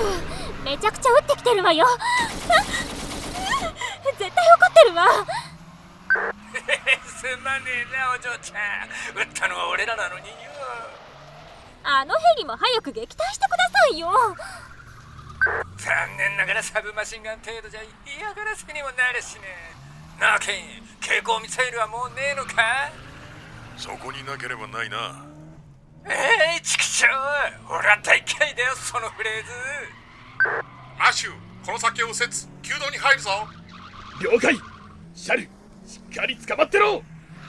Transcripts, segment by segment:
めちゃくちゃ撃ってきてるわよ。絶対怒ってるわ。 すまねえなお嬢ちゃん、撃ったのは俺らなのによ。 あのヘリも早く撃退してくださいよ。 残念ながらサブマシンガン程度じゃ嫌がらせにもなるしね。なあケイン、蛍光ミサイルはもうねえのか？ そこになければないな。 チクショー、俺は大嫌いだよそのフレーズ。 マシュー、この先を右折、弓道に入るぞ。 了解。シャル、しっかり捕まってろ。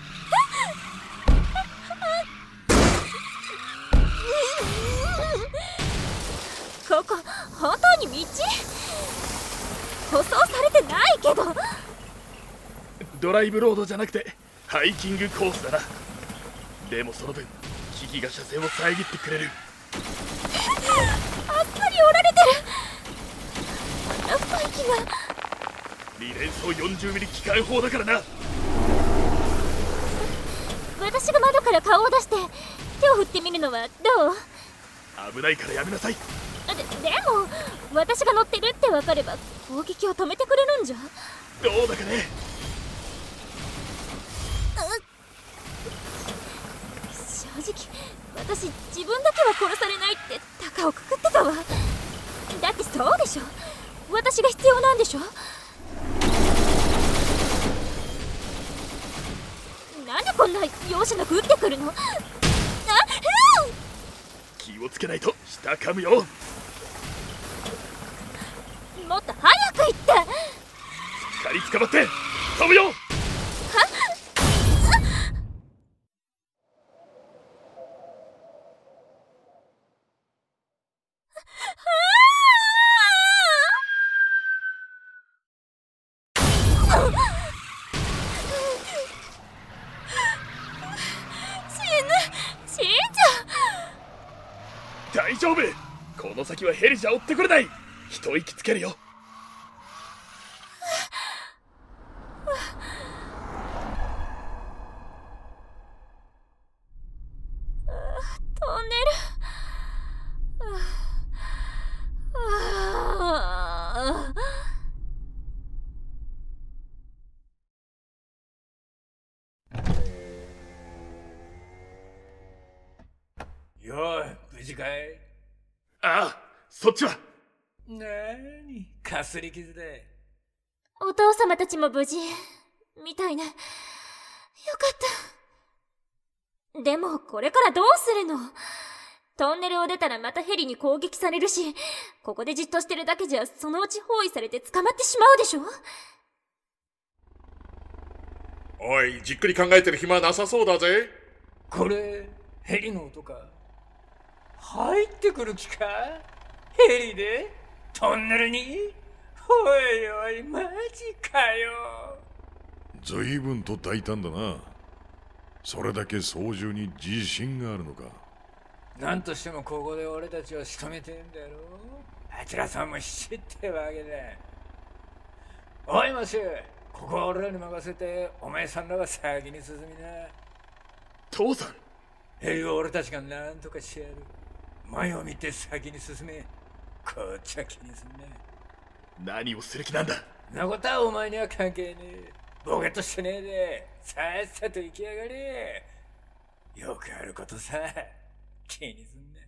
ここ本当に道？舗装されてないけど。 ドライブロードじゃなくてハイキングコースだな。でもその分木々が車線を遮ってくれる。 あっさり折られてる。あんな深い木が。 2連装40ミリ機関砲だからな。 私が窓から顔を出して手を振ってみるのはどう？ 危ないからやめなさい。 でも私が乗ってるって分かれば攻撃を止めてくれるんじゃ。 どうだかね。 正直私自分だけは殺されないって高をくくってたわ。だってそうでしょ、私が必要なんでしょ。なんでこんな容赦なく撃ってくるの？ 気をつけないと下噛むよ。 もっと早く行って。 しっかり捕まって飛ぶよ。 死んじゃう。 大丈夫。この先はヘリじゃ追ってこれない。一息つけるよ。 トンネル。 よい、無事かい？ ああ、そっちは。 なーに、かすり傷で。 お父様たちも無事みたいね。よかった。でもこれからどうするの？トンネルを出たらまたヘリに攻撃されるし、ここでじっとしてるだけじゃそのうち包囲されて捕まってしまうでしょ。 おい、じっくり考えてる暇なさそうだぜ。 これヘリの音か？入ってくる気か？ヘリでトンネルに？おいおい、マジかよ。 随分と大胆だな。それだけ操縦に自信があるのか。 なんとしてもここで俺たちを仕留めてんだろ。あちらさんも必死ってわけだ。おいマシュー、ここは俺らに任せてお前さんらは先に進みな。 父さん。 ヘリは俺たちがなんとかしてやる。前を見て先に進め。こっちは気にすんね。 何をする気なんだ。 なことはお前には関係ねえ。ボケっとしてねえでさっさと行きやがれ。よくあることさ。気にすんね。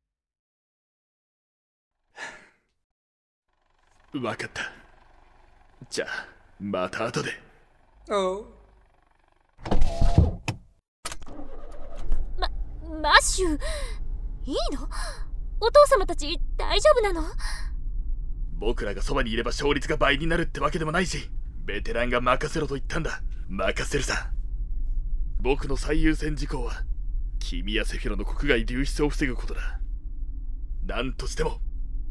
わかった。じゃあまた後で。 おう。 マッシュ、いいの？お父様たち大丈夫なの？ 僕らがそばにいれば勝率が倍になるってわけでもないし、ベテランが任せろと言ったんだ。任せるさ。僕の最優先事項は君やセフィロの国外流出を防ぐことだ。何としても。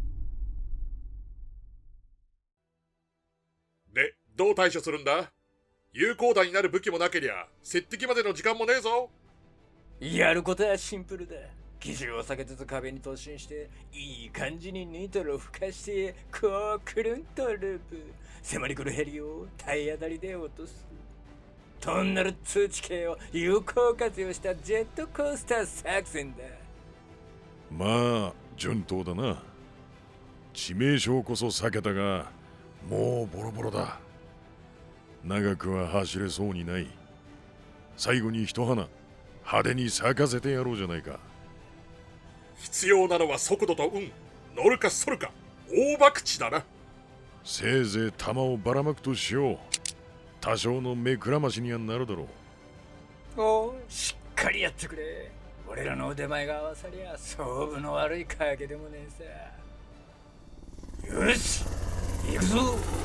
で、どう対処するんだ？有効打になる武器もなけりゃ接敵までの時間もねえぞ。 やることはシンプルだ。基準を避けつつ壁に突進していい感じにニトロを吹かしてこうくるんとループ。迫り来るヘリを体当たりで落とす。トンネル通知系を有効活用したジェットコースター作戦だ。 まあ順当だな。 致命傷こそ避けたが、もうボロボロだ。長くは走れそうにない。最後に一花派手に咲かせてやろうじゃないか。 必要なのは速度と運。乗るかそるか、大博打だな。 せいぜい弾をばらまくとしよう。多少の目くらましにはなるだろう。 おう、しっかりやってくれ。俺らの腕前が合わさりゃ勝負の悪い影でもねえさ。よし、行くぞ。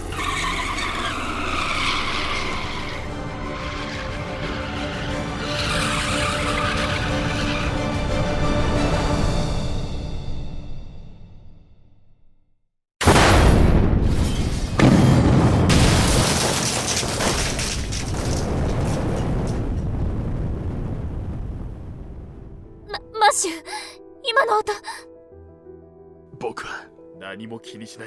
マッシュ、今の音。 僕は何も気にしない。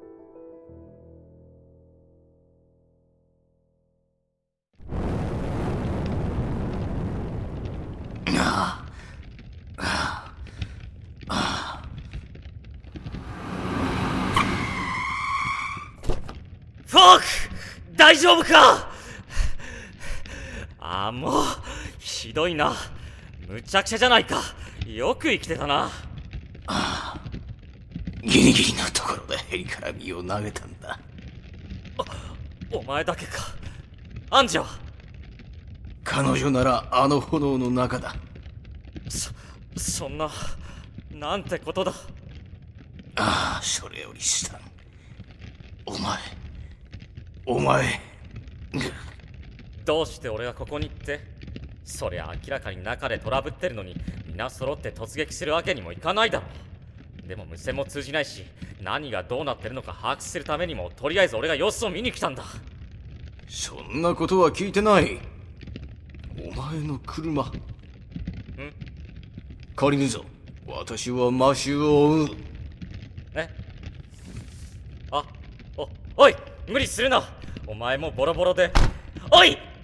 フォーク、大丈夫か？もうひどいな。むちゃくちゃじゃないか。よく生きてたな。 ギリギリのところでヘリから身を投げたんだ。 お前だけか。アンジは？ 彼女ならあの炎の中だ。 そんな、なんてことだ。 それよりスタン、お前どうして俺がここに行って？そりゃ明らかに中でトラブってるのに皆揃って突撃するわけにもいかないだろう。でも無線も通じないし、何がどうなってるのか把握するためにもとりあえず俺が様子を見に来たんだ。 そんなことは聞いてない。お前の車借りるぞ。私はマシューを追う。 おい、無理するな。お前もボロボロで。おい、